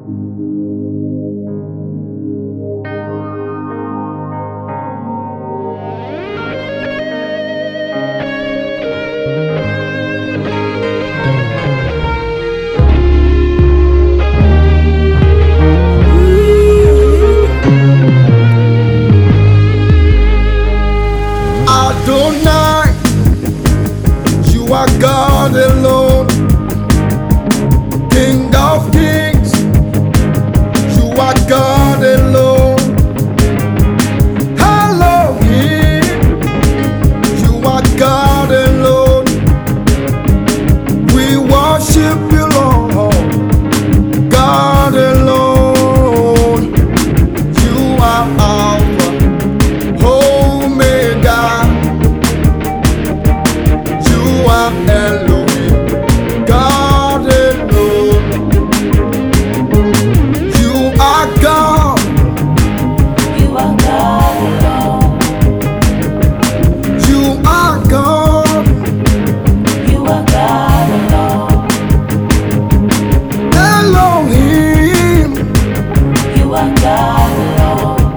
Adonai, you are God alone, King of kings, you are God alone. Elohim, you are God alone. We worship you, Lord, God alone. You are Alpha, Omega. You are Elohim, God alone. You are God. You are God alone. You are God. You are God alone. Elohim. You are God alone.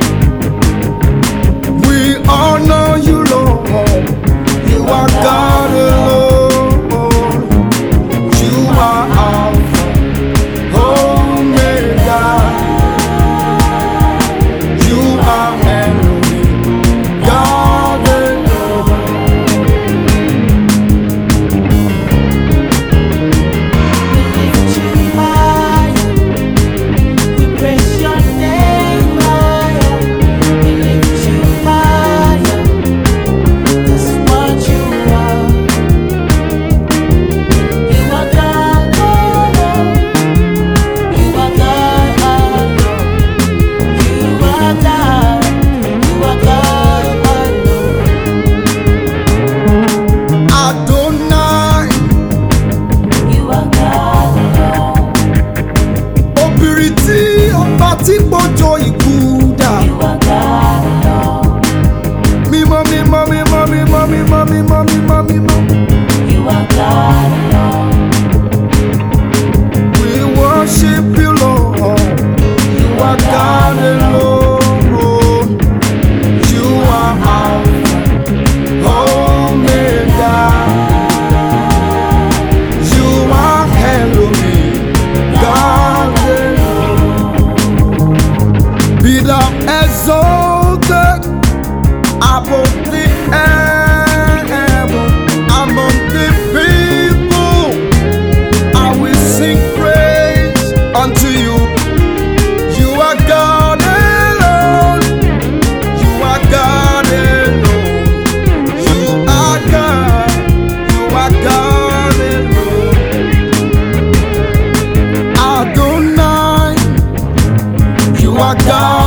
We honor you, Lord. You are God alone. You are Alpha, Omega. You are Elohim, God alone. We lift you high. We praise your name higher. We lift you higher. That's what you are. You are God alone. You are God alone. You are God. You are God alone. Adonai, You are God alone. obìnrin tí ọba tí gbọ́jọ ikú dà. You are God alone. Mímọ́ mímọ́ mímọ́ mímọ́ mímọ́ mímọ́ mímọ́ mímọ́. You are God alone. We worship you, Lord. You are God alone. You are Alpha, Omega. You are Elohim, God alone. Be thou exalted above the heaven, among the people. I will sing praise unto you. You are God alone. You are God alone. You are God. You are God alone. Adonai, you are God.